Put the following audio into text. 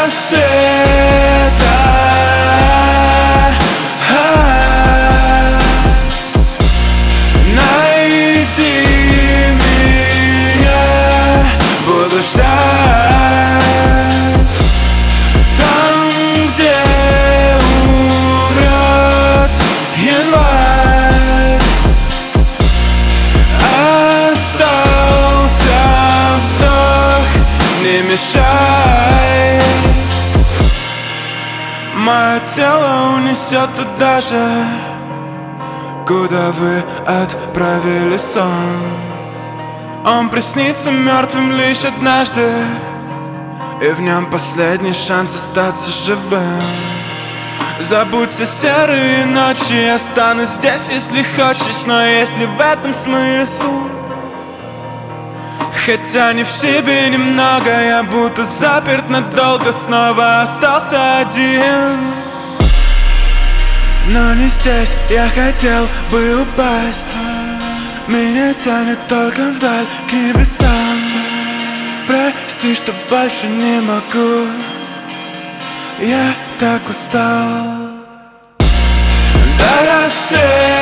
рассвета. Найди меня, буду ждать там, где умрет январь. Остался вздох, не мешай. Мое тело унесет туда же, куда вы отправили сон. Он приснится мертвым лишь однажды, и в нем последний шанс остаться живым. Забудь все серые ночи, я останусь здесь, если хочешь. Но есть ли в этом смысл? Хотя не в себе немного, я будто заперт надолго, снова остался один. Но не здесь, я хотел бы упасть. Меня тянет только вдаль, к небесам. Прости, что больше не могу, я так устал. До рассвета.